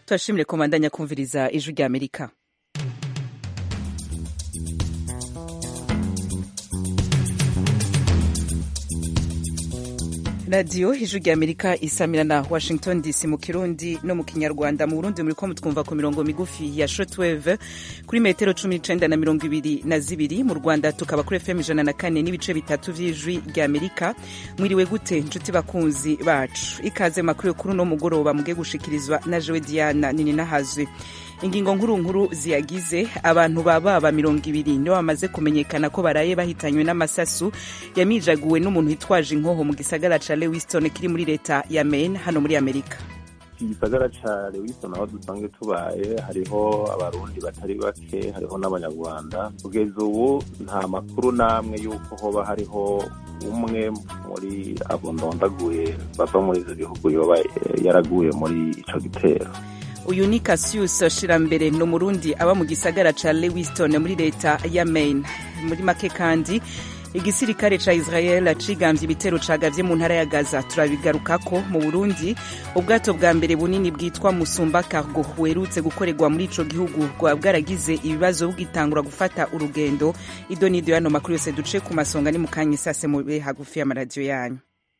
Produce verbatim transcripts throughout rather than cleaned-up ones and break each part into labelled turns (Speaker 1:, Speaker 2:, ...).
Speaker 1: turashimire komandanya kumviriza ijwi rya Amerika. Radio ijwi rya Amerika isamira na Washington D C mu Kirundi no mu Kinyarwanda. Mu Burundi muri ko mutwumva ku mirongo migufi ya shortwave kuri metero cumi n'icenda na mirongo ibiri na zibiri. Mu Rwanda tukaba kuri F M ijana na kane n'ibice bitatu vy'ijwi rya Amerika. Mwiriwe gute nshuti bakunzi bacu, ikaze makuru kuri no mugoroba muge gushikirizwa na Jewe Diana nini nahazwe. Ingingo nkuru nkuru ziyagize: abantu bababa mirongo ibiri nibo bamaze kumenyekana ko baraye bahitanywe n'amasasu yamijaguwe n'umuntu hitwaje inkoho mu gisagara ca Lewiston kiri muri leta ya Maine hano muri Amerika.
Speaker 2: Igisagara ca Lewiston aho dusanzwe tubaye hariho abarundi batari bake, hariho n'abanyarwanda. Kugeza ubu nta makuru namwe yuko hoba hariho umwe muri abo ndondaguye bava muri izo bihugu yoba yaraguye muri ico gitero.
Speaker 1: Uyu ni Cassius Shirambere no Murundi aba mu gisagara ca Lewiston muri leta ya Maine. Muri make kandi igisirikare ca Israel cigambye ibitero cagavye mu ntara ya Gaza. Turabigarukako. Mu Burundi ubwato bwa mbere bunini bwitwa Musumba Cargo werutse gukorerwa muri ico gihugu bwa bwaragize ibibazo bugitangura gufata urugendo. Idonido yano makuru yose duce ku masonga ni mukanye sase mu hagufi ya radio yanyu.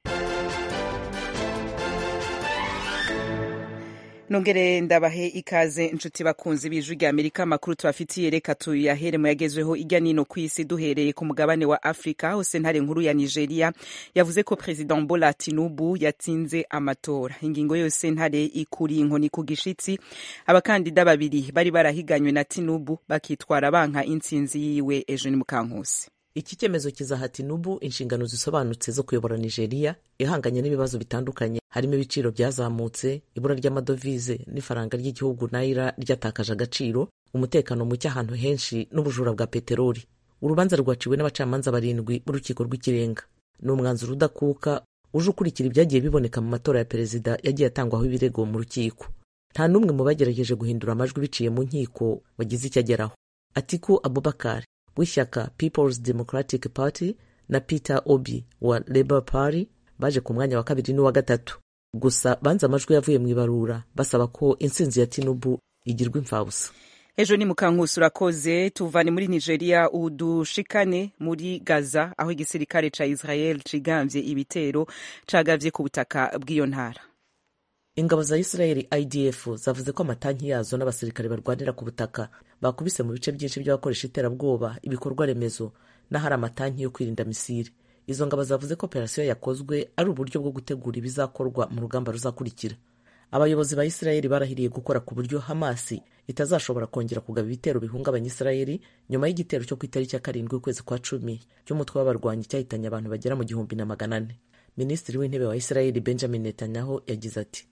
Speaker 1: Nongere ndabahe ikaze nshuti bakunzi b'ijwi rya Amerika. Makuru tubafitiye reka tuyahere mu yagezweho irya nino kw'isi, duhereye ku mugabane wa Afrika. Hose ntare nkuru ya Nigeria yavuze ko President Bola Tinubu yatsinze amatora. Ingingo yose ntare ikuri inkoni ku gishitsi. Abakandida babiri bari barahiganywe na Tinubu bakitwara banka intsinzi yiwe. Ejo ni Mukankusi.
Speaker 3: Iki cyemezo kizaha Tinubu inshingano zisobanutse zo kuyobora Nigeria ihanganye n'ibibazo bitandukanye, harimo ibiciro byazamutse, ibura ry'amadovize n'ifaranga ry'igihugu naira ryatakaje agaciro, umutekano muke ahantu henshi n'ubujura bwa peteroli. Urubanza rwaciwe n'abacamanza barindwi b'urukiko rw'ikirenga. Ni umwanzuro udakuka uje ukurikira ibyagiye biboneka mu matora ya perezida yagiye atangwaho ibirego mu rukiko. Nta n'umwe mu bagerageje guhindura amajwi biciye mu nkiko wagize icyo ageraho. Atiku Abubakar w'ishyaka People's Democratic Party na Peter Obi wa Labour Party baje ku mwanya wa kabiri n'uwa gatatu. Gusa banze amajwi yavuye mu ibarura basaba ko intsinzi ya Tinubu igirwa imfabusa.
Speaker 1: Ejo ni Mukankusi urakoze. Tuvane muri Nigeria udushikane muri Gaza aho igisirikare ca Israel cigambye ibitero cagavye ku butaka bw'iyo ntara.
Speaker 3: Ingabo za Israel I D F zavuze ko amatanki yazo n'abasirikare barwanira ku butaka bakubise mu bice byinshi by'abakoresha iterabwoba, ibikorwa remezo n'ahari amatanki yo kwirinda misiri. Izo ngabo zavuze ko operasiyo yakozwe ari uburyo bwo gutegura ibizakorwa mu rugamba ruzakurikira. Abayobozi ba Israel barahiriye gukora ku buryo Hamas itazashobora kongera kugaba ibitero bihungabanya Israel nyuma y'igitero cyo ku itariki ya karindwi ukwezi kwa cumi cy'umutwe w'abarwanyi cyahitanye abantu bagera mu gihumbi na magana ane. Minisitiri w'intebe wa Israel Benjamin Netanyahu yagize ati: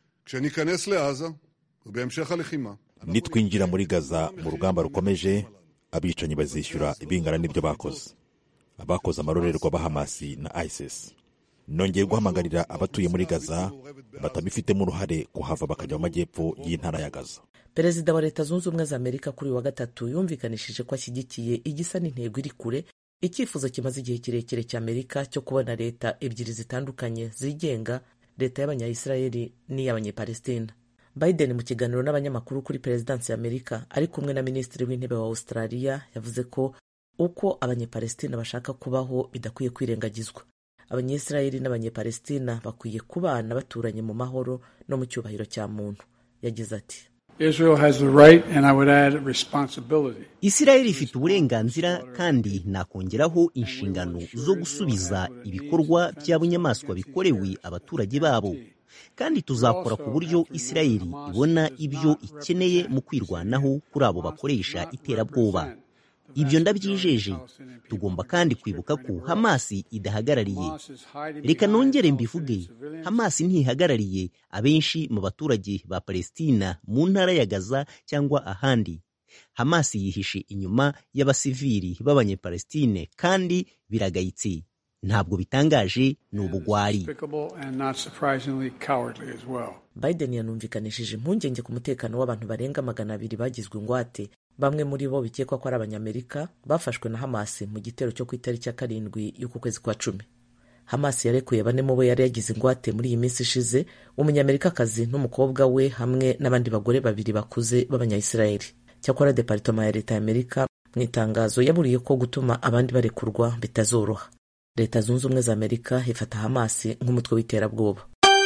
Speaker 4: nitwinjira muri Gaza mu rugamba rukomeje, abicanyi bazishyura ibingana n'ibyo bakoze, abakoze amarorerwa ba Hamas na ISIS. Nongeye guhamagarira abatuye muri Gaza batabifitemo uruhare kuhava bakajya mu majyepfo y'intara ya Gaza.
Speaker 3: Perezida wa Leta Zunze Ubumwe za Amerika kuri wa gatatu yumvikanishije ko ashyigikiye igisa n'intego iri kure, icyifuzo kimaze igihe kirekire cy'Amerika cyo kubona leta ebyiri zitandukanye zigenga, leta y'abanya-Israeli n'iy'abanyepalestina. Biden mu kiganiro n'abanyamakuru kuri Perezidansi ya Amerika ari kumwe na Minisitiri w'Intebe wa Australia yavuze ko uko abanyepalestina bashaka kubaho bidakwiye kwirengagizwa. Abanya-Israeli n'abanyepalestina bakwiye kubana baturanye mu mahoro no mu cyubahiro cya muntu. Yagize ati:
Speaker 5: Israel has the right and I would add responsibility.
Speaker 6: Israel ifite uburenganzira kandi nakongeraho inshingano zo gusubiza ibikorwa by'abunyamaswa bikorewe abaturage babo. Kandi tuzakora ku buryo Israel ibona ibyo ikeneye mu kwirwanaho kuri abo bakoresha iterabwoba. Ibyo ndabyijeje. Tugomba kandi kwibuka ko Hamas idahagarariye. Reka nongere mbivuge, Hamas ntihagarariye abenshi mu baturage ba Palestina mu ntara ya Gaza cyangwa ahandi. Hamas yihishe inyuma y'abasivili b'abanyepalestine kandi biragayitse. Ntabwo bitangaje, ni ubugwari.
Speaker 3: Biden yanumvikanishije impungenge ku mutekano w'abantu barenga magana abiri bagizwe ingwate. Bamwe muri bo bikekwa ko ari abanyamerika bafashwe na Hamas mu gitero cyo ku itariki ya karindwi y'uku kwezi kwa cumi. Hamas yarekuye bane mu bo yari yagize ingwate muri iyi minsi ishize, umunyamerikakazi n'umukobwa we hamwe n'abandi bagore babiri bakuze b'abanyayisiraheli. Cyakora departema ya leta y'Amerika mu itangazo yaburiye ko gutuma abandi barekurwa bitazoroha. Leta zunze ubumwe za Amerika ifata Hamas nk'umutwe w'iterabwoba.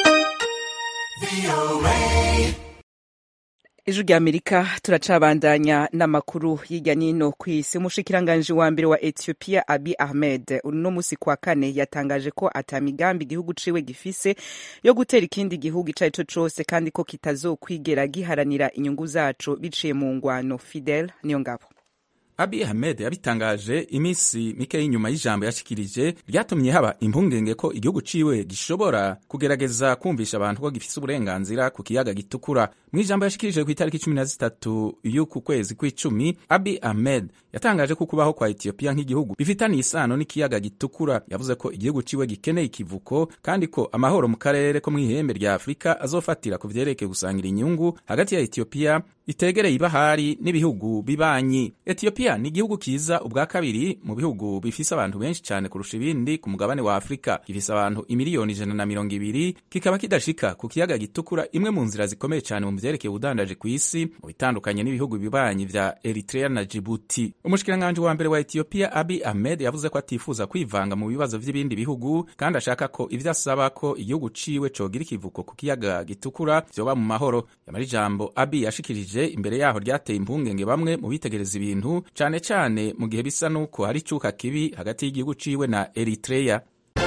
Speaker 1: Ijwi rya Amerika turacabandanya n'amakuru hirya nino kw'isi. Umushikiranganji wa mbere wa Ethiopia Abiy Ahmed uno musi kwa kane yatangaje ko atamigambi igihugu ciwe gifise yo gutera ikindi gihugu ico arico cose kandi ko kitazokwigera giharanira inyungu zaco biciye mu ngwano. Fidel Niyongabo.
Speaker 7: Abiy Ahmed yabitangaje imisi mike y'inyuma y'ijambo yashikirije ryatumye haba impungenge ko igihugu ciwe gishobora kugerageza kumvisha abantu ko gifise uburenganzira ku kiyaga gitukura. Mu ijambo yashikirije ku itariki cumi na zitatu y'uku kwezi kw'icumi, Abiy Ahmed yatangaje ko kubaho kwa Ethiopia nk'igihugu bifitaniye isano n'ikiyaga gitukura. Yavuze ko igihugu ciwe gikeneye ikivuko kandi ko amahoro mu karere ko mw'ihembe rya Afrika azofatira ku vyerekeye gusangira inyungu hagati ya Ethiopia itegereye ibahari n'ibihugu bibanyi. Ethiopia ni igihugu kiza ubwa kabiri mu bihugu bifise abantu benshi cyane kurusha ibindi ku mugabane wa Afrika. Gifise abantu imiliyoni ijana na mirongo ibiri, kikaba kidashika ku kiyaga gitukura, imwe mu nzira zikomeye cyane mu vyerekeye ubudandaji kw'isi, mu bitandukanye n'ibihugu bibanyi vya Eritrea na Djibouti. Umushikiranganji wa mbere wa Ethiopia Abiy Ahmed yavuze ko atifuza kwivanga mu bibazo vy'ibindi bihugu kandi ashaka ko ivyo asaba ko igihugu ciwe cogira ikivuko ku kiyaga gitukura vyoba mu mahoro. Yamara ijambo Abiy yashikirije imbere yaho ryateye impungenge bamwe mu bitegereza ibintu, cane cane mu gihe bisa nuko hari icuka kibi hagati y'igihugu ciwe na Eritrea.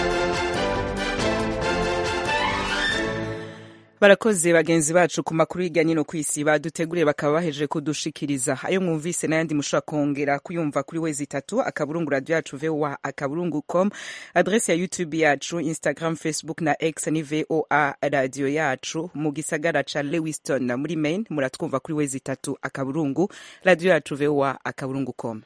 Speaker 1: Barakoze bagenzi bacu ku makuru hirya nino kw'isi baduteguriye bakaba baheje kudushikiriza. Ayo mwumvise n'ayandi mushobora kongera kuyumva kuri wezi itatu akaburungu radio yacu V O A akaburungu com, adresse ya YouTube yacu, Instagram, Facebook na X ni V O A radio yacu. Mu gisagara ca Lewiston muri Maine muratwumva kuri wezi itatu akaburungu radio yacu V O A akaburungu com.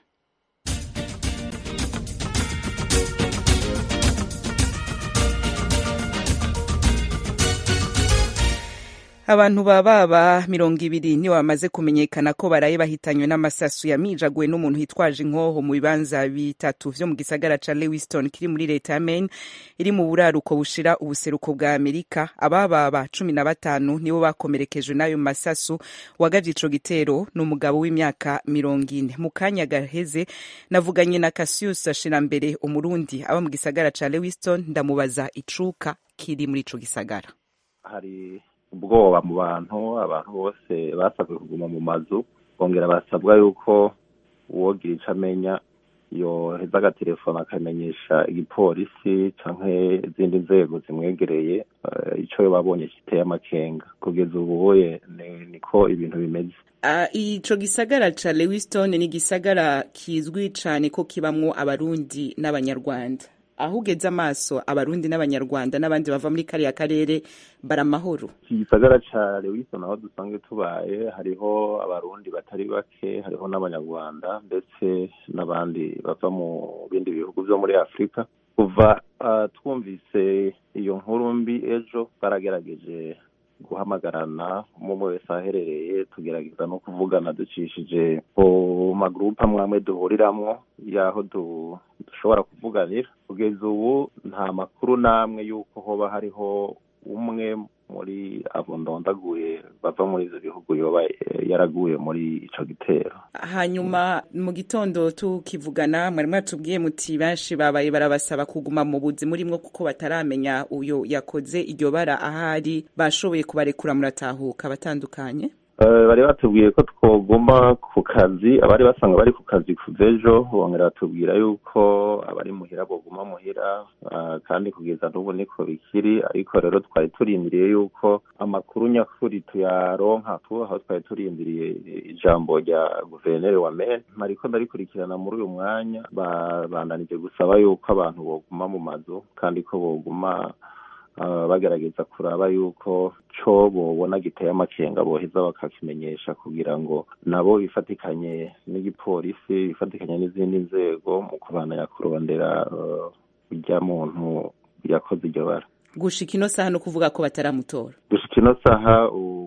Speaker 1: Abantu bababa mirongo ibiri ni bamaze kumenyekana ko baraye bahitanywe n'amasasu yamijaguwe n'umuntu hitwaje inkoho mu bibanza bitatu vyo mu gisagara ca Lewiston kiri muri leta ya Maine iri mu buraruko bushira ubuseruko bwa Amerika. Abababa cumi na batanu nibo bakomerekejwe n'ayo masasu. Wagavye ico gitero n'umugabo w'imyaka mirongo ine. Mu kanya gaheze navuganye na Cassius Shirambere umurundi aba mu gisagara ca Lewiston, ndamubaza icuka kiri muri ico gisagara.
Speaker 2: Hari ubwoba mu bantu, abantu bose basabwe kuguma mu mazu, bongera basabwa yuko uwogira ico amenya yoheza agatelefona akamenyesha igipolisi canke izindi nzego zimwegereye uh, ico babonye kiteye amakenga. Kugeza ubuye niko ibintu bimeze.
Speaker 1: Uh, ico gisagara ca Lewiston ni gisagara kizwi cane ko kibamwo abarundi n'abanyarwanda. Aho ugeze amaso abarundi n'abanyarwanda n'abandi bava muri kariya karere baramahoro.
Speaker 2: Igisagara ca Lewiston aho dusanzwe tubaye hariho abarundi batari bake, hariho n'abanyarwanda ndetse n'abandi bava mu bindi bihugu vyo muri Afrika. Kuva uh, twumvise iyo nkuru mbi ejo baragerageje guhamagarana umwe wese aherereye, tugerageza no kuvugana ducishije mu magroupe amwe duhuriramwo yaho dushobora kuvuganira. Kugeza ubu nta makuru namwe yuko hoba hariho umwe muri abo ndondaguye bava muri ivyo bihugu yoba yaraguye muri ico gitero.
Speaker 1: Hanyuma mu gitondo tukivugana mwari mwatubwiye muti benshi babaye barabasaba kuguma mu buzi murimwo kuko bataramenya uyo yakoze iryo bara ahari, bashoboye kubarekura muratahuka batandukanye.
Speaker 2: Uh, bari batubwiye ko twoguma ku kazi, abari basanga bari ku kazi kuvejo bongera batubwira yuko abari muhira boguma muhira, uh, kandi kugeza n'ubu niko bikiri. Ariko rero twari turindiriye yuko amakuru nyakuri tuyaronka tu aho twari turindiriye ijambo rya guverineri wa Maine. Mariko ndarikurikirana muri uyu mwanya bandanije gusaba yuko abantu boguma mu mazu kandi ko boguma Uh, bagerageza kuraba yuko co bobona giteye amakenga boheza bakakimenyesha kugira ngo nabo bifatikanye n'igipolisi, bifatikanye n'izindi nzego mu kubandanya kurondera urya uh, muntu yakoze iryo bara.
Speaker 1: Gushika ino saha no kuvuga ko bataramutora.
Speaker 2: Gushika ino saha ubu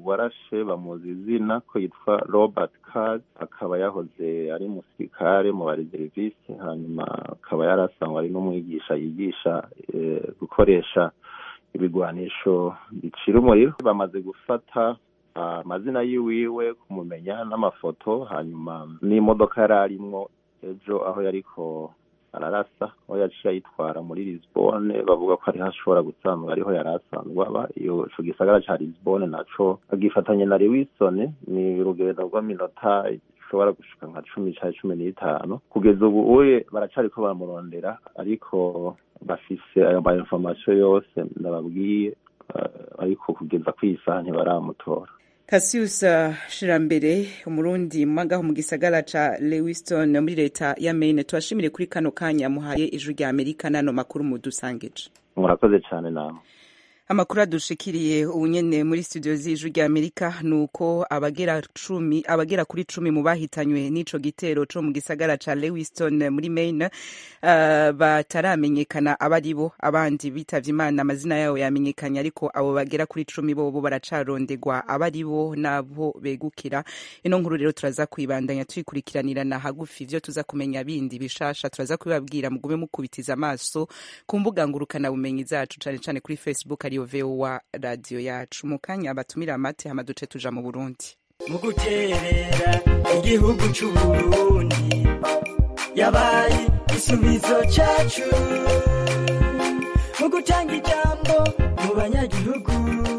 Speaker 2: warashe bamuzi izina ko yitwa Robert Card, akaba yahoze ari musirikare mu bareserivisi, hanyuma akaba yarasanzwe ari n'umwigisha yigisha e, gukoresha ibigwanisho bicira umuriro. Bamaze gufata amazina yiwiwe, kumumenya n'amafoto, hanyuma n'imodoka yari arimwo ejo aho yariko ararasa, aho yaciye ayitwara muri Lisbonne. Bavuga ko ari hashobora gusanzwe ariho yarasanzwe aba. Iyo ico gisagara ca Lisbonne naco agifatanye na Lewiston, ni urugendo rw'iminota ishobora gushika nka cumi canke cumi n'itanu. Kugeza ubu uye baracariko baramurondera, ariko bafise ayo ma information yose ndababwiye, uh, ariko kugeza kw'isaha ntibaramutora.
Speaker 1: Cassius Shirambere, umurundi mwangaho mu gisagara ca Lewiston muri leta ya Maine, twashimire kuri kano kanya muhaye ijwi rya Amerika nano makuru mudusangije.
Speaker 2: Murakoze cyane nawe.
Speaker 1: Amakuru adushikiriye ubunyene muri studio z'ijwi rya Amerika nuko abagera cumi abagera kuri cumi mu bahitanywe n'ico gitero co mu gisagara ca Lewiston muri Maine uh, bataramenyekana abaribo. Abandi bitavye Imana amazina yabo yamenyekanye, ariko abo bagera kuri cumi bobo baracarondegwa abaribo nabo begukira. Ino nkuru rero turaza kwibandanya twikurikiranirana hagufi ivyo tuza kumenya bindi bishasha, turaza kubabwira mugume mukubitiza amaso ku mbuga ngurukana bumenyi zacu, cane cane kuri Facebook ari V O A radio yacu. Mukanya batumira amate hama duce tuja mu Burundi.
Speaker 8: Muguterera igihugu c'u Burundi yabaye isubizo cacu, mugutanga ijambo mu banyagihugu.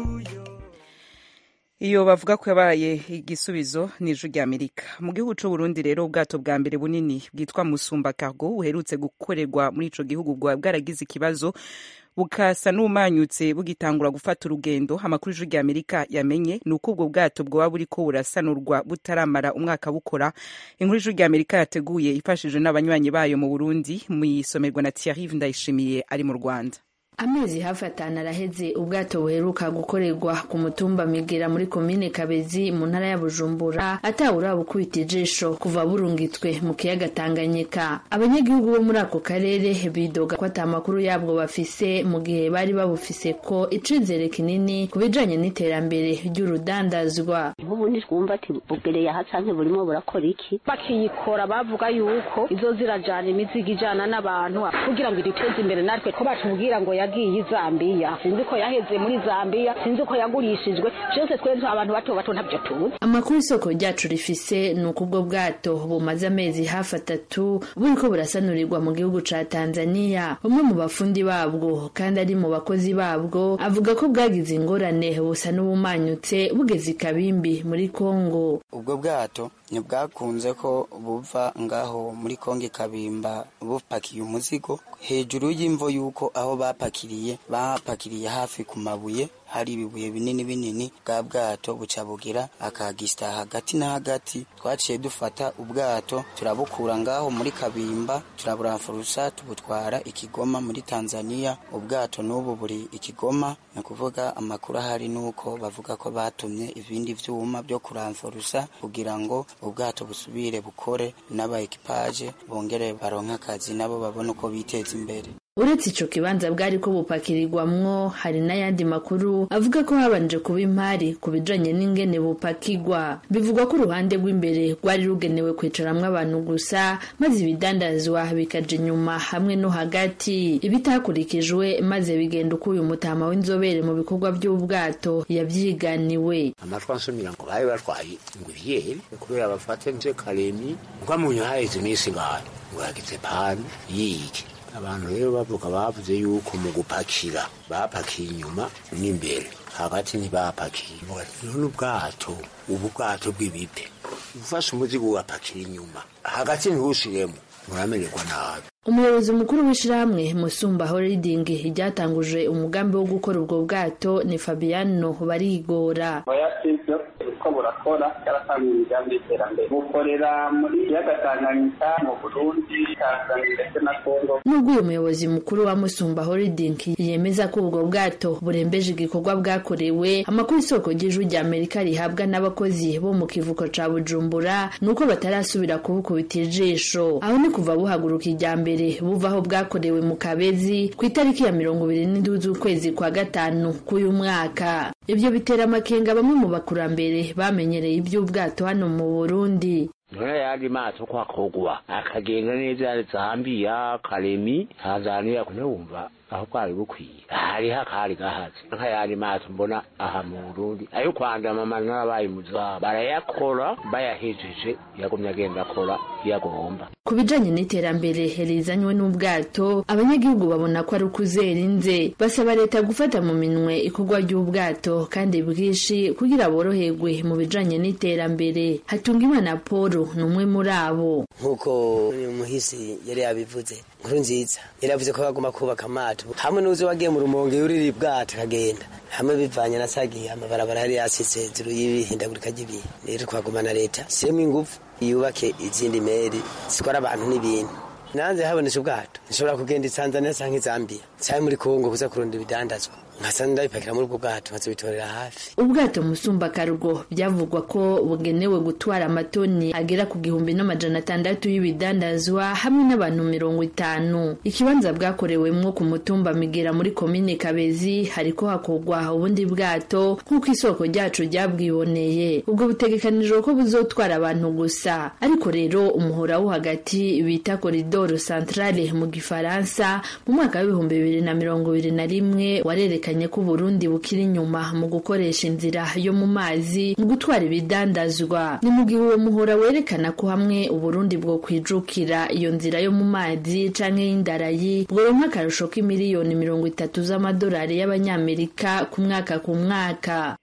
Speaker 1: Iyo bavuga ko yabaye igisubizo ni ijwi rya Amerika. Mu gihugu c'u Burundi rero ubwato bwa mbere bunini bwitwa Musumba Cargo uherutse gukorerwa muri ico gihugu bwaragize ikibazo bukasa n'umanyutse bugitangura gufata urugendo. Amakuru y'ijwi rya Amerika yamenye nuko ubwo bwato bwoba buriko burasanurwa butaramara umwaka bukora. Inkuru y'ijwi rya Amerika yateguye ifashije n'abanywanyi bayo mu Burundi, muyisomerwa na Thierry Ndayishimiye ari mu Rwanda.
Speaker 9: Amezi hafi atanu araheze ubwato buheruka gukorerwa ku mutumba Migera muri komine Kabezi mu ntara ya Bujumbura atawura bukubita ijisho kuva burungitswe mu kiyaga Tanganyika. Abanyagihugu bo muri ako karere bidoga ko atamakuru yabwo bafise, mu gihe bari babufise ko icizere kinini kubijanye n'iterambere ry'urudandazwa.
Speaker 10: Ubu ni twumva ati bugereye aha canke burimo burakora iki, bakiyikora bavuga yuko izo zirajana imizigo ijana n'abantu kugira ngo iduteze imbere, natwe ko batubwira ngo yagiye Zambia, sinzi ko yaheze muri Zambia, sinzi ko yagurishijwe, cyose twese abantu bato bato ntabyo tuzi.
Speaker 9: Amakuru isoko ryacu rifise nuko ubwo bwato bumaze amezi hafi atatu buriko burasanurirwa mu gihugu ca Tanzania. Umwe mu bafundi babwo kandi ari mu bakozi babwo avuga ko bwagize ingorane busa n'ubumanyutse bugeze Kabimbi muri Kongo.
Speaker 11: Ubwo bwato ntibwakunze ko buva ngaho muri Kongo Kabimba bupakiye umuzigo hejuru y'imvo yuko aho bapakiriye bapakiriye hafi ku mabuye hari ibibuye binini binini. Bwa bwato buca bugira akagisita hagati na hagati. Twaciye dufata ubwato turabukura ngaho muri Kabimba turaburamfurusa tubutwara Ikigoma muri Tanzania. Ubwato n'ubu buri Ikigoma, ni kuvuga amakuru ahari nuko bavuga ko batumye ibindi vyuma byo kuramfurusa kugira ngo ubwato busubire bukore, n'aba ekipaje bongere baronka akazi nabo babone uko biteza imbere.
Speaker 9: Uretse ico kibanza bwari ko bupakirirwamwo, hari n'ayandi makuru avuga ko habanje kuba impari kubijanye n'ingene bupakirwa. Bivugwa ko uruhande rw'imbere rwari rugenewe kwicaramwo abantu gusa, maze ibidandazwa bikaja inyuma hamwe no hagati. Ibitakurikijwe maze bigenda uko uyu mutama w'inzobere mu bikorwa by'ubwato yavyiganiwe.
Speaker 12: Amatwa nsumira ngo baye batwaye nguviyeri kubera bafate nje Karemi ngo amunyo haheze imisi ngaho ngo yagize pani yiki. Abantu rero bavuga bavuze yuko mu gupakira bapakiye inyuma n'imbere, hagati ntibapakiye. None ubwato ubu bwato bw'ibipe ufashe umuzigo ugapakira inyuma, hagati ntiwushiremo muramenerwa nabi.
Speaker 9: Umuyobozi mukuru w'ishirahamwe Musumba Holding ryatanguje umugambi wo gukora ubwo bwato ni Fabiano Barigora.
Speaker 13: Bayasizwe uko burakora yaratanga imigambi y'iterambere bukorera muri kiyaga Tanganyika mu Burundi, Tanzania ndetse na Kongo.
Speaker 9: Nubwo uyu muyobozi mukuru wa Musumba Holding yemeza ko ubwo bwato burembeje igikorwa bwakorewe, amakuru isoko ry'ijwi rya Amerika rihabwa n'abakozi bo mu kivuko ca Bujumbura nuko batarasubira kubukubita ijisho. Aho ni kuva buhaguruka ijya mbere buva aho bwakorewe mu Kabezi ku itariki ya mirongo ibiri n'indwi z'ukwezi kwa gatanu k'uyu mwaka. Ibyo bitera amakenga bamwe mu bakurambere bamenyereye iby'ubwato hano mu Burundi.
Speaker 12: None yandi mato kwa kogwa akagenda neza Zambia, Kalemi, Tanzania kunewumva aho kwari bukwiye. Hari hakari gahaze. Nka yandi mato mbona aha mu Burundi. Ayo kwanda mama n'abaye muza barayakora bayahejeje yagumye agenda akora yagomba.
Speaker 9: Kubijanye n'iterambere herizanywe n'ubwato, abanyagihugu babona ko ari ukuzerinze. Basaba leta gufata mu minwe ikogwa ry'ubwato kandi bwishi kugira boroherwe mu bijanye n'iterambere. Hatungimana Paul numwe muri abo.
Speaker 14: Nkuko uyu muhisi yari yabivuze, nkuru nziza yaravuze ko bagomba kubaka amato hamwe n'uzo wagiye mu Rumonge yuriri bwato kagenda hamwe bivanye na sagi amabarabara yari yasitse zuru y'ibihindagurika ry'ibihe. Rero twagumana leta siremwe ingufu yubake izindi meri zikora abantu n'ibintu. Nanze habonetse ubwato nshobora kugenda Tanzania canke Zambia cyane muri Kongo kuza kurunda ibidandazwa nkasanda bipakira muri ubwo bwato bazobitorera hafi.
Speaker 9: Ubwato Musumba Karugo byavugwa ko bugenewe gutwara amatoni agera ku gihumbi n'amajana atandatu y'ibidandazwa hamwe n'abantu mirongo itanu. Ikibanza bwakorewemwo ku mutumba Migera muri komine Kabezi hariko hakogwa ubundi bwato nk'uko isoko ryacu ryabwiboneye. Ubwo butegekanijwe ko buzotwara abantu gusa, ariko rero umuhora wo hagati bita Corridor Centrale mu Gifaransa mu mwaka w'ibihumbi bibiri na mirongo ibiri na rimwe warereka ko Burundi bukiri nyuma mu gukoresha inzira yo mu mazi mu gutwara ibidandazwa. Ni mu gihe uwo muhora werekana ko hamwe Uburundi bwo kwijukira iyo nzira yo mu mazi canke y'indarayi bworonka akarusho k'imiliyoni mirongo itatu z'amadolari y'abanyamerika ku mwaka ku mwaka.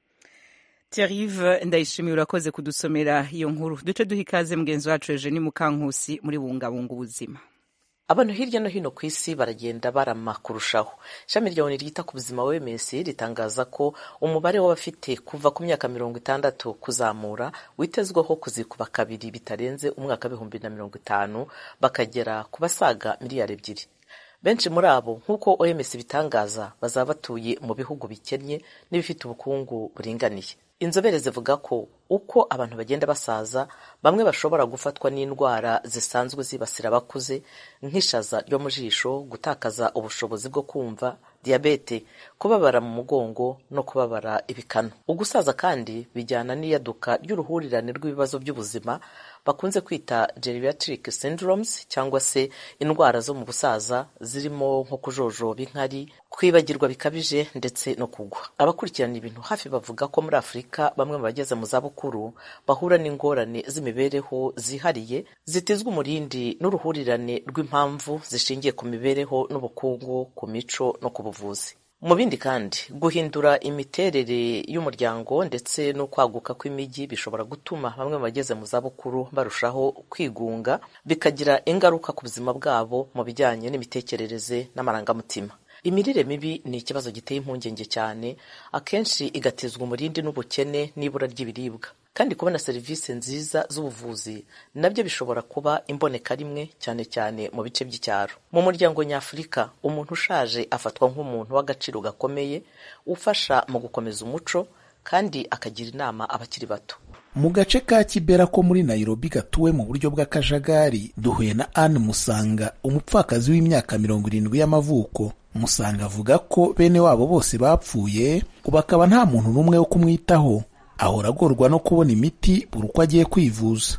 Speaker 1: Thierry Ndayishimiye urakoze kudusomera iyo nkuru. Duce duha ikaze mugenzi wacu Eugenie Mukankusi muri bungabunga ubuzima.
Speaker 3: Abantu hirya no hino ku isi baragenda barama kurushaho. Ishami rya ONU ryita ku buzima W M S ritangaza ko umubare w'abafite kuva ku myaka mirongo itandatu kuzamura witezweho kuzikuba kabiri bitarenze umwaka w'ibihumbi na mirongo itanu bakagera ku basaga miliyari ebyiri. Benshi muri abo nk'uko O M S bitangaza bazaba batuye mu bihugu bikennye n'ibifite ubukungu buringaniye. Inzobere zivuga ko uko abantu bagenda basaza bamwe bashobora gufatwa n'indwara zisanzwe zibasira abakuze nk'ishaza ryo mu jisho, gutakaza ubushobozi bwo kumva, diabete, kubabara mu mugongo no kubabara ibikanu. Ugusaza kandi bijyana n'iyaduka ry'uruhurirane rw'ibibazo by'ubuzima bakunze kwita geriatric syndromes cyangwa se indwara zo mu busaza zirimo nko kujojoba inkari, kwibagirwa bikabije ndetse no kugwa. Abakurikirana ibintu hafi bavuga ko muri Afurika bamwe mu bageze mu zabukuru bahura n'ingorane z'imibereho zihariye zitezwe umurindi n'uruhurirane rw'impamvu zishingiye ku mibereho n'ubukungu, ku mico no ku buvuzi. Mu bindi kandi guhindura imiterere y'umuryango ndetse no kwaguka kw'imijyi bishobora gutuma bamwe mu bageze mu zabukuru barushaho kwigunga, bikagira ingaruka ku buzima bwabo mu bijyanye n'imitekerereze n'amarangamutima. Imirire mibi ni ikibazo giteye impungenge cyane, akenshi igatezwa umurindi n'ubukene n'ibura ry'ibiribwa. Kandi kubona serivisi nziza z'ubuvuzi nabyo bishobora kuba imboneka rimwe cyane cyane mu bice by'icyaro. Mu muryango nyafurika umuntu ushaje afatwa nk'umuntu w'agaciro gakomeye ufasha mu gukomeza umuco kandi akagira inama abakiri bato.
Speaker 15: Mu gace ka Kibera ko muri Nairobi gatuwe mu buryo bw'akajagari duhuye na Anne Musanga, umupfakazi w'imyaka mirongo irindwi y'amavuko. Musanga avuga ko bene wabo bose bapfuye, ubu akaba nta muntu n'umwe wo kumwitaho. Ahora agorwa no kubona imiti buri uko agiye kwivuza.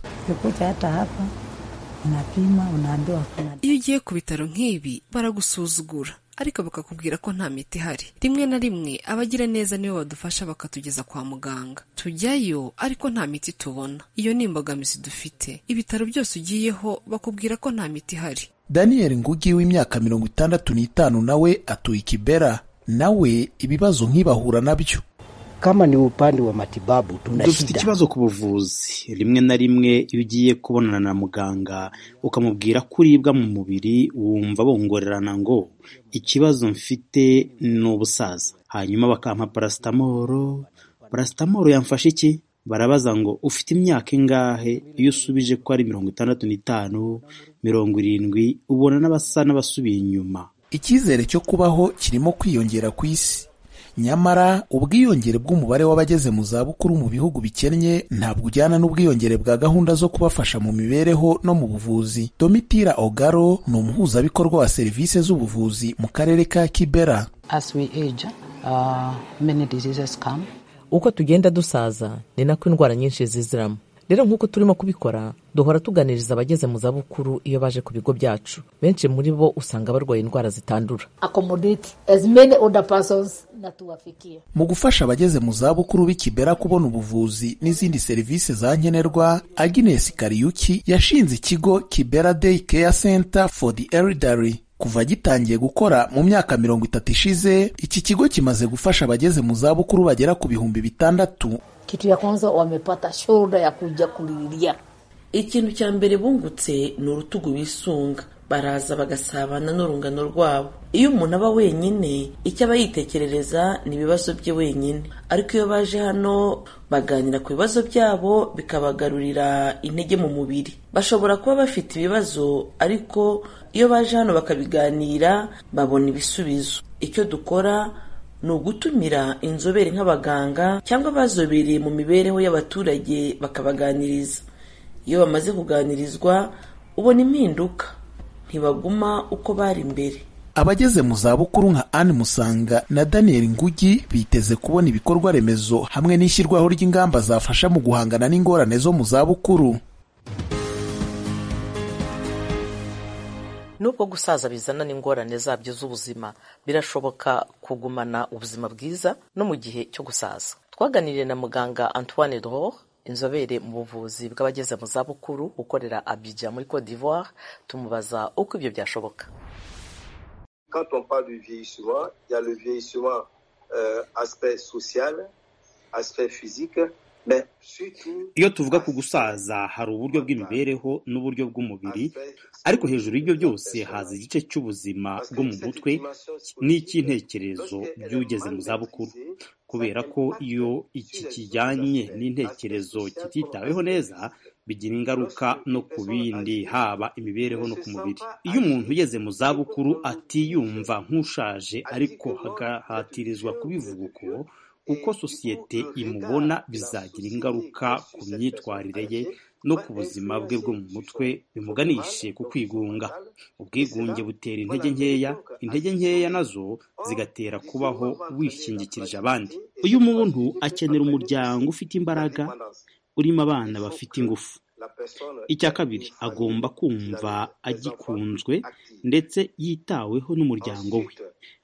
Speaker 16: Iyo ugiye ku bitaro nk'ibi baragusuzugura ariko bakakubwira ko nta miti ihari. Rimwe na rimwe abagira neza nibo badufasha bakatugeza kwa muganga. Tujyayo ariko nta miti tubona. Iyo ni imbogamizi dufite. Ibitaro byose ugiyeho bakubwira ko nta miti ihari.
Speaker 15: Daniel Ngugi w'imyaka mirongo itandatu n'itanu nawe atuye Kibera. Nawe ibibazo nk'ibahura nabyo.
Speaker 17: Kama ni upande wa matibabu tunashida.
Speaker 18: Dufite ikibazo ku buvuzi. Rimwe na rimwe iyo ugiye kubonana na muganga ukamubwira kuribwa mu mubiri wumva bongorerana ngo ikibazo mfite ni ubusaza. Hanyuma bakampa paracetamol. Paracetamol yamfasha iki? Barabaza ngo ufite imyaka ingahe? Iyo usubije ko ari mirongo itandatu n'itanu, mirongo irindwi ubona n'abasa n'abasubiye inyuma.
Speaker 15: Icyizere cyo kubaho kirimo kwiyongera ku isi. nyamara ubwiyongere bw'umubare w'abageze mu zabukuru mu bihugu bikennye ntabwo ujyana n'ubwiyongere bwa gahunda zo kubafasha mu mibereho no mu buvuzi. Domitira Ogaro ni umuhuzabikorwa wa serivisi z'ubuvuzi mu karere ka Kibera.
Speaker 19: As we age, uh, many diseases come.
Speaker 3: Uko tugenda dusaza ni nako indwara nyinshi ziziramo. Rero nk'uko turimo kubikora duhora tuganiriza abageze mu zabukuru iyo baje ku bigo byacu. Benshi muri bo usanga barwaye indwara zitandura. Mu gufasha abageze mu zabukuru b'Ikibera kubona ubuvuzi n'izindi serivisi za nkenerwa, Agnes Kariyuki yashinze ikigo Kibera Day Care Center for the Elderly. Kuva gitangiye gukora mu myaka mirongo itatu ishize, iki kigo kimaze gufasha abageze mu zabukuru bagera ku bihumbi bitandatu.
Speaker 20: Kitu ya kwanza wamepata shoulder ya kuja kulilia.
Speaker 21: Ikintu cya mbere bungutse ni urutugu bisunga, baraza bagasabana n'urungano rwabo. Iyo umuntu aba wenyine, icyo aba yitekerereza ni ibibazo bye wenyine, ariko iyo baje hano baganira ku bibazo byabo bikabagarurira intege mu mubiri. Bashobora kuba bafite ibibazo, ariko iyo baje hano bakabiganira babona ibisubizo. Icyo dukora ni ugutumira inzobere nk'abaganga cyangwa bazobereye mu mibereho y'abaturage bakabaganiriza. Iyo bamaze kuganirizwa ubona impinduka, ntibaguma uko bari imbere.
Speaker 15: Abageze mu zabukuru nka Anne Musanga na Daniel Ngugi biteze kubona ibikorwa remezo hamwe n'ishyirwaho ry'ingamba zafasha mu guhangana n'ingorane zo mu zabukuru.
Speaker 3: Nubwo gusaza bizana n'ingorane zabyo z'ubuzima, birashoboka kugumana ubuzima bwiza no mu gihe cyo gusaza. Twaganiriye na muganga Antoine Dror, inzobere mu buvuzi bw'abageze mu zabukuru ukorera Abidjan muri Côte d'Ivoire, tumubaza uko ibyo byashoboka.
Speaker 22: Quand on parle du vieillissement, il y a le vieillissement euh, aspect social, aspect physique.
Speaker 18: Iyo tuvuga ku gusaza hari uburyo bw'imibereho n'uburyo bw'umubiri, ariko hejuru y'ibyo byose haza igice cy'ubuzima bwo mu mutwe n'icy'intekerezo by'ugeze mu zabukuru, kubera ko iyo iki kijyanye n'intekerezo kititaweho neza bigira ingaruka no ku bindi, haba imibereho no ku mubiri. Iyo umuntu ugeze mu zabukuru atiyumva nk'ushaje ariko hagahatirizwa kubivuga uko uko sosiyete imubona, bizagira ingaruka ku myitwarire ye no ku buzima bwe bwo mu mutwe, bimuganishe ku kwigunga. Ubwigunge butera intege nkeya, intege nkeya nazo zigatera kubaho wishingikirije abandi. Uyu muntu akenera umuryango ufite imbaraga, urimo abana bafite ingufu. Icya kabiri, agomba kumva agikunzwe ndetse yitaweho n'umuryango we.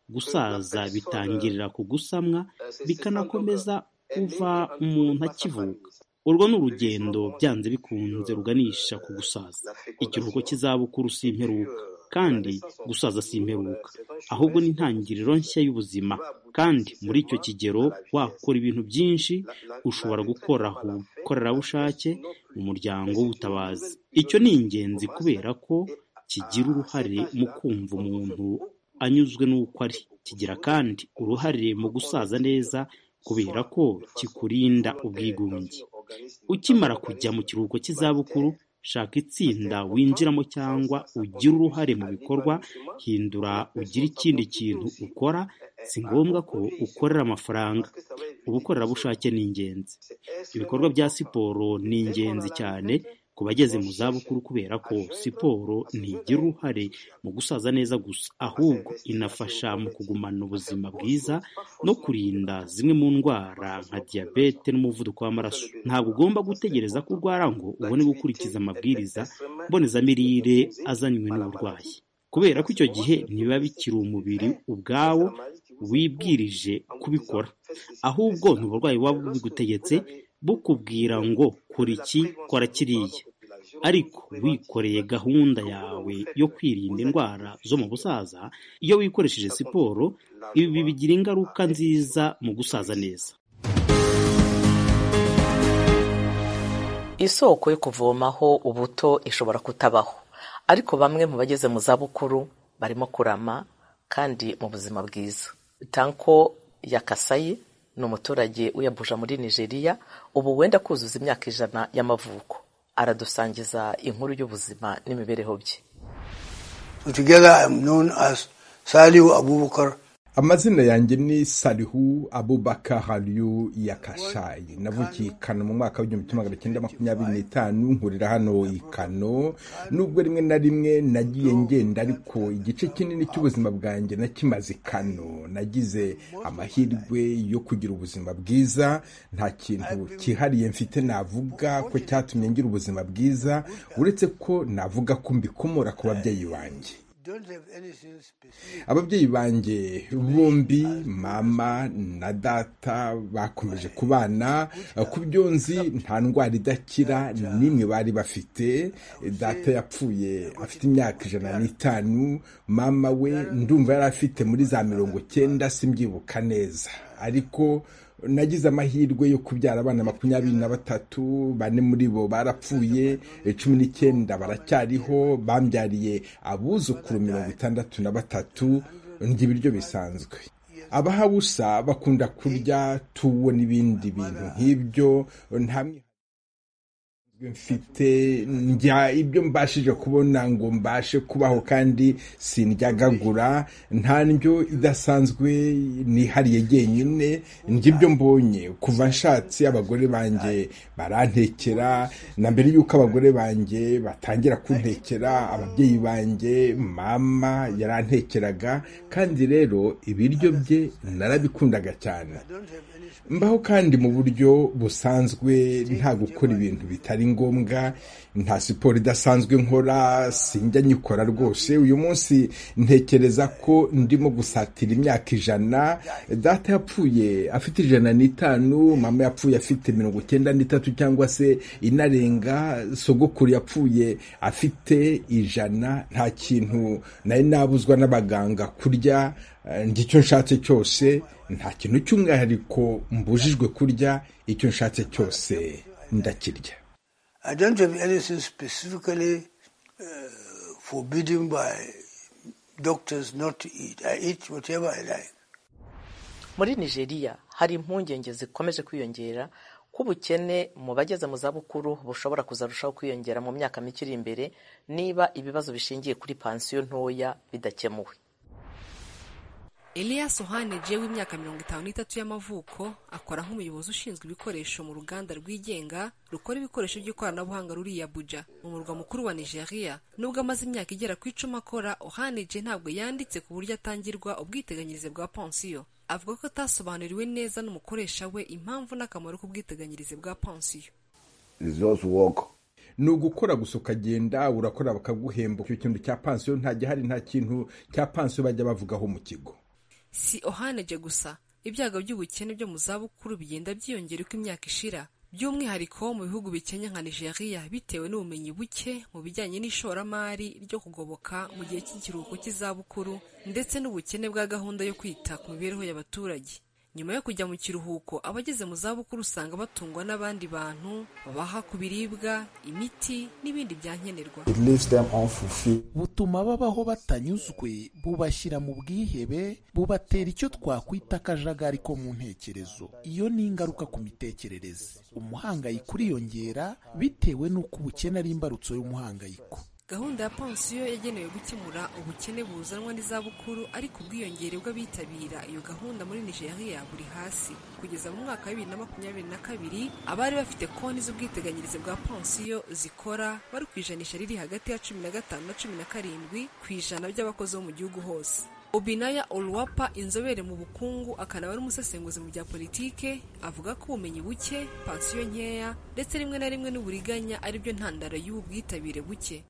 Speaker 18: Gusaza bitangirira ku gusamwa bikanakomeza kuva umuntu akivuka. Urwo ni urugendo byanze bikunze ruganisha ku gusaza. Ikiruhuko cy'izabukuru si imperuka, kandi gusaza si imperuka, ahubwo ni intangiriro nshya y'ubuzima. Kandi muri icyo kigero wakora ibintu byinshi, ushobora gukoraho korerabushake mu muryango w'ubutabazi. Icyo ni ingenzi kubera ko kigira uruhare mu kumva umuntu anyuzwe n'uko ari. Kigira kandi uruhare mu gusaza neza kubera ko kikurinda ubwigunge. Ukimara kujya mu kiruhuko cy'izabukuru, shaka itsinda winjiramo cyangwa ugire uruhare mu bikorwa, hindura ugire ikindi kintu ukora. Si ngombwa ko ukorera amafaranga. Ubukorerabushake ni ingenzi. Ibikorwa bya siporo ni ingenzi cyane ku bageze mu zabukuru, kubera ko siporo ntigira uruhare mu gusaza neza gusa, ahubwo inafasha mu kugumana ubuzima bwiza no kurinda zimwe mu ndwara nka diyabete n'umuvuduko w'amaraso. Ntabwo ugomba gutegereza ko urwara ngo ubone gukurikiza amabwiriza mbonezamirire azanywe n'uburwayi, kubera ko icyo gihe ntibiba bikiri umubiri ubwawo wibwirije kubikora, ahubwo ni uburwayi buba bubigutegetse bukubwira ngo kora iki, kora kiriya. Ariko wikoreye gahunda yawe yo kwirinda indwara zo mu busaza, iyo wikoresheje siporo, ibi bigira ingaruka nziza mu gusaza neza.
Speaker 3: Isoko yo kuvomaho ubuto ishobora kutabaho, ariko bamwe mu bageze mu zabukuru barimo kurama kandi mu buzima bwiza. Tanko Yakasayi ni umuturage uyabuja muri Nigeria, ubu wenda kuzuza imyaka ijana y'amavuko. Aradusangiza inkuru y'ubuzima n'imibereho bye.
Speaker 23: Together I am known as Saliu Abubakar.
Speaker 4: amazina yanjye ni Salihu Abubakar Aliyu Yakashayi. Navukiye i Kano mu mwaka w'igihumbi kimwe magana cyenda makumyabiri n'itanu, nkurira hano i Kano. Nubwo rimwe na rimwe nagiye ngenda, ariko igice kinini cy'ubuzima bwanjye nakimaze i Kano. Nagize amahirwe yo kugira ubuzima bwiza. Nta kintu kihariye mfite navuga ko cyatumye ngira ubuzima bwiza, uretse ko navuga ko mbikomora ku babyeyi banjye. Ababyeyi banjye bombi, mama na data, bakomeje kubana. Ku byo nzi nta ndwara idakira n'imwe bari bafite. Data yapfuye afite imyaka ijana n'itanu, mama we ndumva yari afite muri za mirongo cyenda, simbyibuka neza. Ariko nagize amahirwe yo kubyara abana makumyabiri na batatu, bane muri bo barapfuye, cumi n'icyenda baracyariho. Bambyariye abuzukuru mirongo itandatu na batatu. Ndya ibiryo bisanzwe. Abahabusa bakunda kurya tuwo n'ibindi bintu nk'ibyo. Nta mfite njya ibyo mbashije kubona ngo mbashe kubaho, kandi sindyagagura. Nta ndyo idasanzwe nihariye jyenyine, njye ibyo mbonye. Kuva nshatse abagore banjye barantekera, na mbere y'uko abagore banjye batangira kuntekera, ababyeyi banjye, mama yarantekeraga, kandi rero ibiryo bye narabikundaga cyane. Mbaho kandi mu buryo busanzwe, nta gukora ibintu bitari ngombwa. Nta siporo idasanzwe nkora, sinjya nyikora rwose. Uyu munsi ntekereza ko ndimo gusatira imyaka ijana. Data yapfuye afite ijana n'itanu, mama yapfuye afite mirongo cyenda n'itatu cyangwa se inarenga, sogokuru yapfuye afite ijana. Nta kintu nari nabuzwa n'abaganga kurya. Ndya icyo nshatse cyose, nta kintu cy'umwihariko mbujijwe kurya. Icyo nshatse cyose ndakirya.
Speaker 5: I don't have anything specifically uh, forbidden by doctors not to eat. I eat whatever I like.
Speaker 3: Muri Nigeria hari impungenge zikomeje kwiyongera ko ubukene mu bageze mu zabukuru bushobora kuzarushaho kwiyongera mu myaka mike iri imbere niba ibibazo bishingiye kuri pansiyo ntoya bidakemuwe.
Speaker 16: Elias Ohaneje w'imyaka mirongo itanu n'itatu y'amavuko akora nk'umuyobozi ushinzwe ibikoresho mu ruganda rwigenga rukora ibikoresho by'ikoranabuhanga ruri i Abuja mu murwa mukuru wa Nigeria. Nubwo amaze imyaka igera ku icumi akora, Ohaneje ntabwo yanditse ku buryo atangirwa ubwiteganyirize bwa pansiyo. Avuga ko atasobanuriwe neza n'umukoresha we impamvu n'akamaro k'ubwiteganyirize bwa pansiyo.
Speaker 4: Ni ugukora gusa ukagenda, urakora bakaguhemba. Icyo kintu cya pansiyo nta gihari, nta kintu cya pansiyo bajya bavugaho mu kigo.
Speaker 16: Si Ohaneje gusa, ibyago by'ubukene byo mu zabukuru bigenda byiyongera uko imyaka ishira, by'umwihariko mu bihugu bikenya nka Nigeria, bitewe n'ubumenyi buke mu bijyanye n'ishoramari ryo kugoboka mu gihe cy'ikiruhuko cy'izabukuru, ndetse n'ubukene bwa gahunda yo kwita ku mibereho y'abaturage. Nyuma yo kujya mu kiruhuko, abageze mu zabukuru usanga batungwa n'abandi bantu babaha ku biribwa, imiti n'ibindi byankenerwa.
Speaker 15: Butuma babaho batanyuzwe, bubashyira mu bwihebe, bubatera icyo twakwita akajagari ko mu ntekerezo. Iyo ni ingaruka ku mitekerereze. Umuhangayiko uriyongera bitewe n'uko ubukene ari imbarutso y'umuhangayiko.
Speaker 16: Gahunda ya pansiyo yagenewe gukemura ubukene buzanwa n'izabukuru, ariko ubwiyongere bw'abitabira iyo gahunda muri Nigeria buri hasi. Kugeza mu mwaka wa bibiri na makumyabiri na kabiri, abari bafite konti z'ubwiteganyirize bwa pansiyo zikora bari ku ijanisha riri hagati ya cumi na gatanu na cumi na karindwi ku ijana by'abakozi bo mu gihugu hose. Obinaya Oluwapa, inzobere mu bukungu akanaba n'umusesenguzi mu bya politike, avuga ko ubumenyi buke, pansiyo nkeya ndetse rimwe na rimwe n'uburiganya ari byo ntandaro y'ubu bwitabire buke.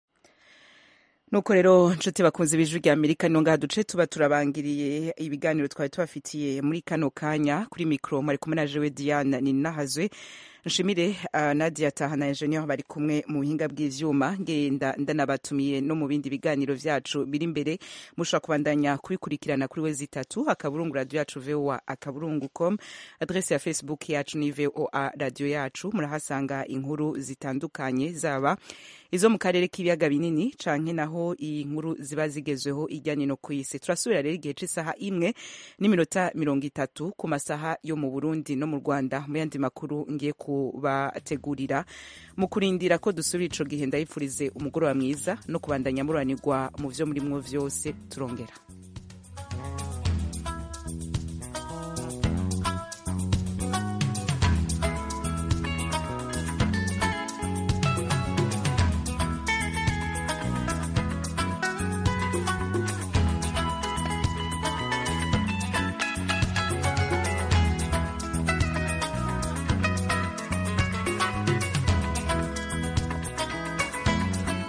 Speaker 1: Nuko rero nshuti bakunze ibijwi rya Amerika, nonga duce tuba turabangiriye ibiganiro twari tubafitiye muri kano kanya. Kuri mikro mwari kumwe na jewe Diane Ninahazwe. Nshimire uh, Nadia Tahana engineer bari kumwe mu buhinga bw'ivyuma. Ngenda ndanabatumiye no mu bindi biganiro vyacu biri imbere, mushobora kubandanya kubikurikirana kuri wezi itatu akaburungu radio yacu V O A akaburungu com. Adresse ya Facebook yacu ni V O A radio yacu. Murahasanga inkuru zitandukanye, zaba izo mu karere k'ibiyaga binini canke naho inkuru ziba zigezweho ijyanye no kwisi. Turasubira rero igihe c'isaha imwe n'iminota mirongo itatu ku masaha yo mu Burundi no mu Rwanda mu yandi makuru ngiye kubategurira. Mu kurindira ko dusubira ico gihe ndayifurize umugoroba mwiza no kubandanya muranirwa mu vyo muri mwo vyose. Turongera.